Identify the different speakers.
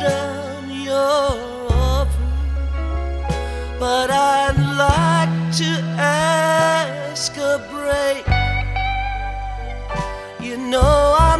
Speaker 1: down your food, but I'd like to ask a break. You know